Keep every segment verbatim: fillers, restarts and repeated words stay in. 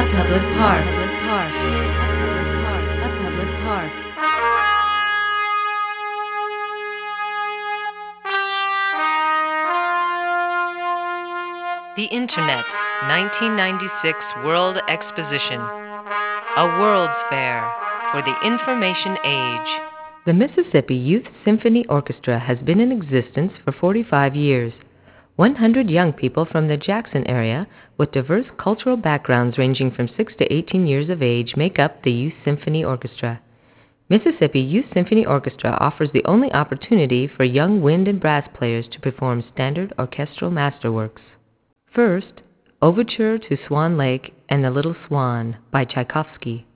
public park. A public park. A public park. The Internet, nineteen ninety-six World Exposition. A World's Fair for the Information Age. The Mississippi Youth Symphony Orchestra has been in existence for forty-five years. one hundred young people from the Jackson area with diverse cultural backgrounds ranging from six to eighteen years of age make up the Youth Symphony Orchestra. Mississippi Youth Symphony Orchestra offers the only opportunity for young wind and brass players to perform standard orchestral masterworks. First, Overture to Swan Lake and the Little Swan by Tchaikovsky.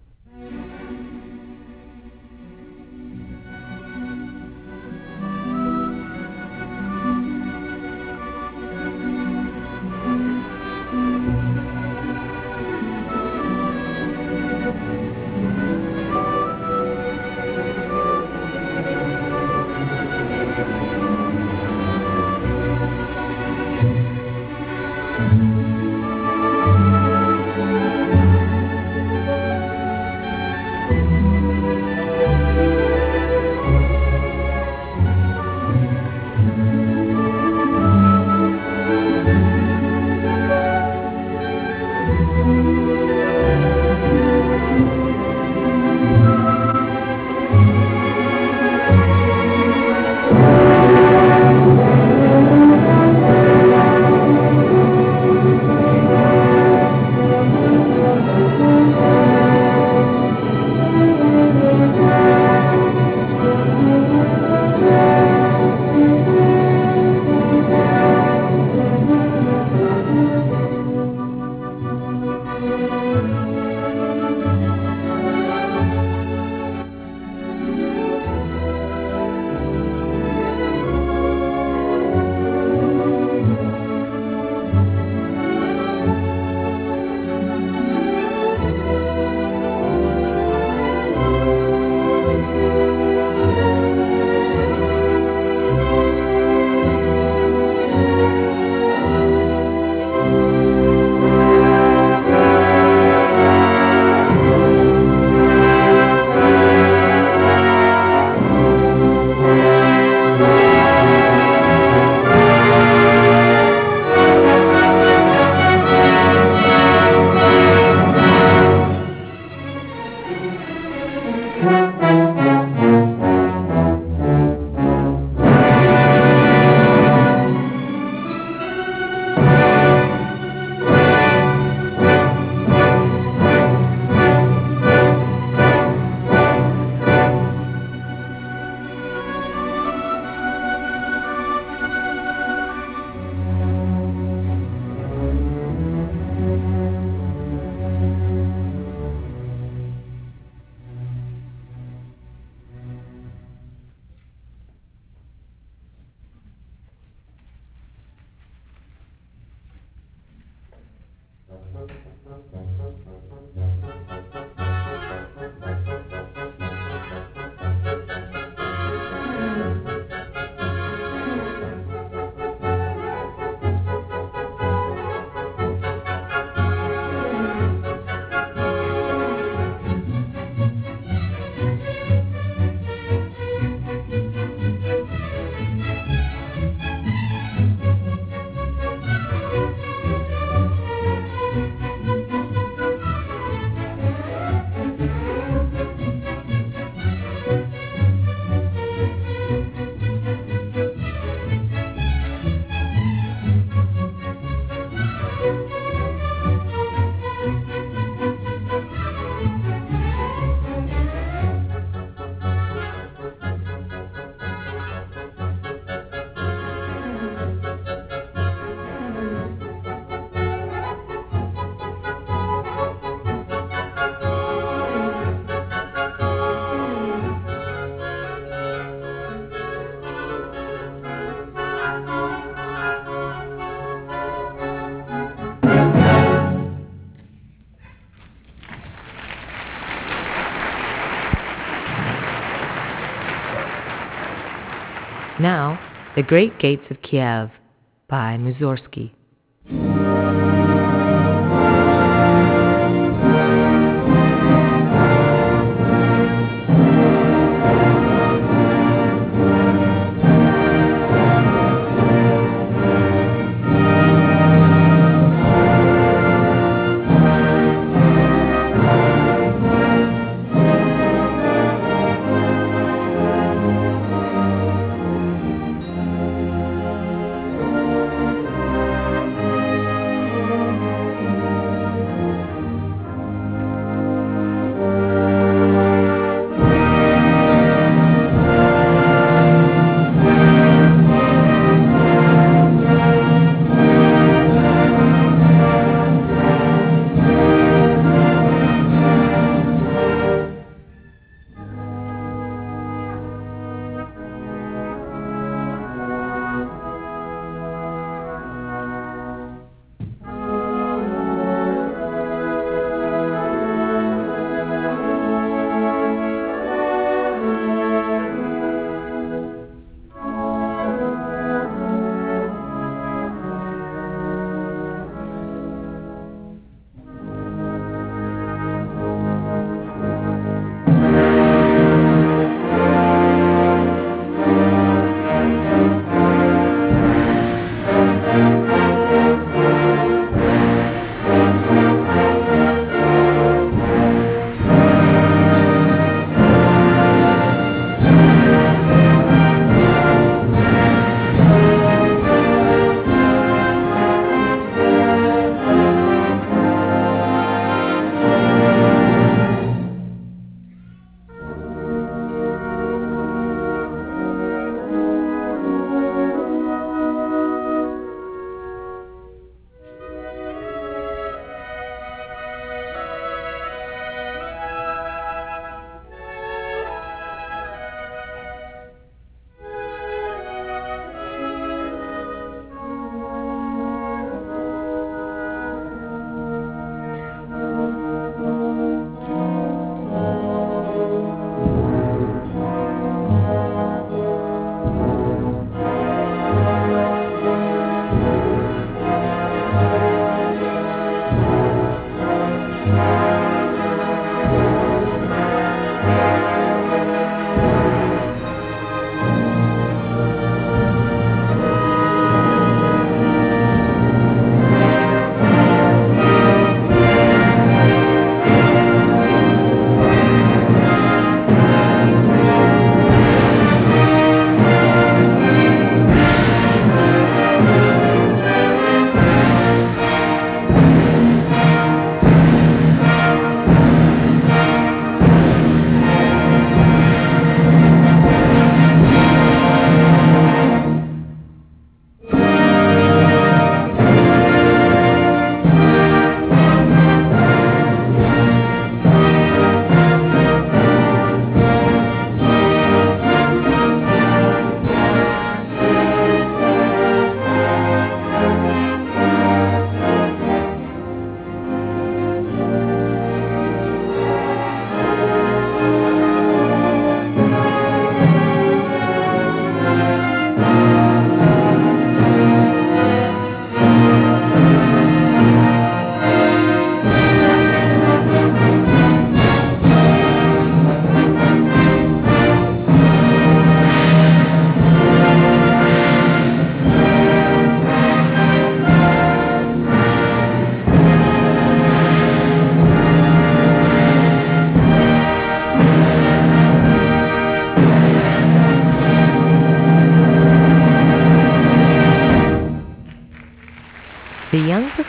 Now, The Great Gates of Kiev by Mussorgsky.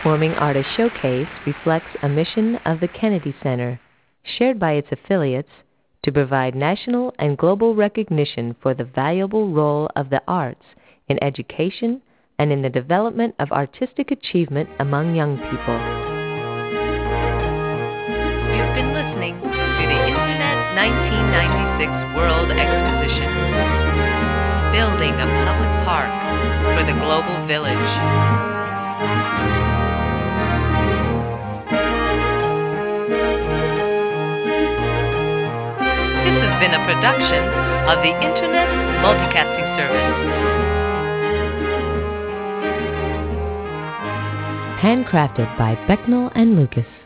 Performing Artist Showcase reflects a mission of the Kennedy Center, shared by its affiliates, to provide national and global recognition for the valuable role of the arts in education and in the development of artistic achievement among young people. You've been listening to the Internet nineteen ninety-six World Exposition, building a public park for the global village. This has been a production of the Internet Multicasting Service. Handcrafted by Becknell and Lucas.